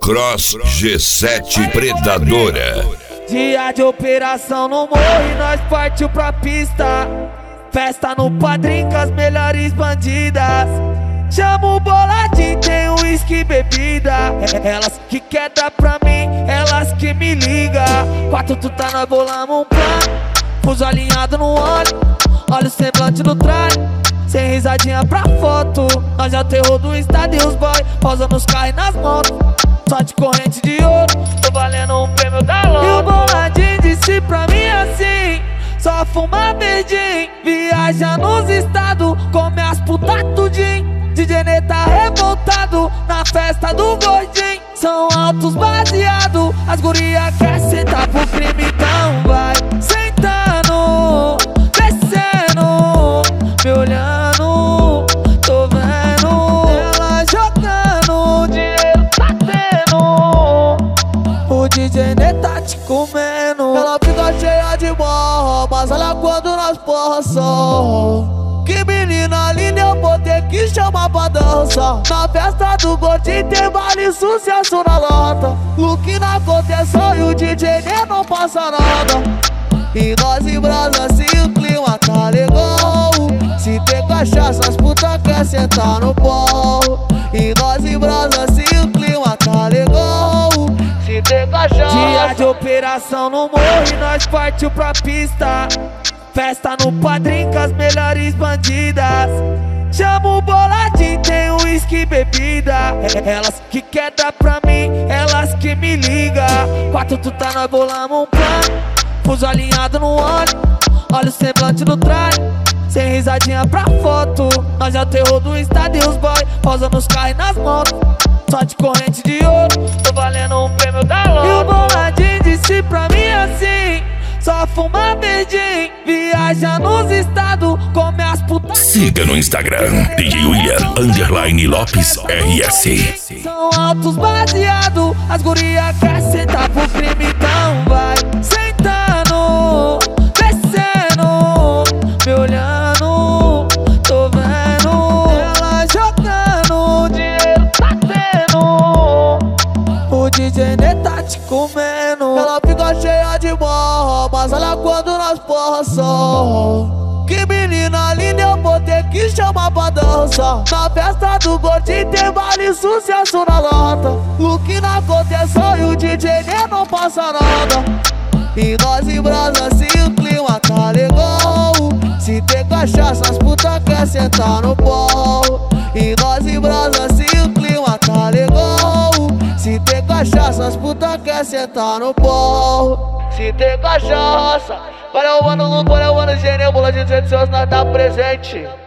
Cross G7 Predadora. Dia de operação no morro e nós partiu pra pista. Festa no Padrim com as melhores bandidas. Chama o boladinho, tem uísque e bebida. Elas que quer dar pra mim, elas que me liga. Quatro tu tá, nós bolamos um plano. Fuso alinhado no olho, olha o semblante no traje. Sem risadinha pra foto, nós é o terror do estado e os boy pausa nos carros e nas motos. Só de corrente de ouro, tô valendo um prêmio da loto. E o boladinho disse pra mim assim: só fuma verdinho, viaja nos estados, come as putas tudinho. DJ Nê tá revoltado na festa do gordinho. São altos baseados, as guria quer sentar pro crime, então vai sentando, descendo, me olhando, tô vendo ela jogando, dinheiro tá tendo, o DJ Nê tá te comendo. Ela fica cheia de morro, mas olha quando nós porra só. Que menina linda, eu vou ter que chamar pra dança. Na festa do gordinho tem baile, sucesso na lata. Look na contenção e o DJ Nê não passa nada. E nós em brasa assim o clima tá legal. Se tem cachaça as putas quer sentar no pau. E nós em brasa assim o clima tá legal. Se tem cachaça. Dia de operação no morro e nós partiu pra pista. Festa no Padrim com as melhores bandidas. Chama o boladinho, tem uísque e bebida. Elas que quer dar pra mim, elas que me liga. Quatro tu tá, nós bolamos um plano. Fuso alinhado no olho, olha o semblante no traje. Sem risadinha pra foto, nós é o terror do estado e os boy pausa nos carros e nas motos. Só de corrente de ouro, tô valendo um prêmio da loto. E o boladinho disse pra mim assim: só fuma verdinho, viaja nos estados, come as putas. Siga no Instagram, DJ William_Lopes RS. São altos baseados, as guria quer sentar pro crime, então vai sentando, descendo, me olhando, tô vendo ela jogando, dinheiro tá tendo, o DJ Nê tá te comendo. Ela fica cheia de morro, mas olha quando nós porra só. Que menina linda, eu vou ter que chamar pra dança. Na festa do gordinho tem baile, sucesso na lata. Look na contenção e o DJ Nê não passa nada. E nós em brasa assim o clima tá legal. Se tem cachaça as putas quer sentar no pau. E nós em brasa assim o clima tá legal. Se tem cachaça as putas quer sentar no pau. Se tem cachaça, valeu mano Luco, valeu mano Genê, bola de 200 nós tá presente.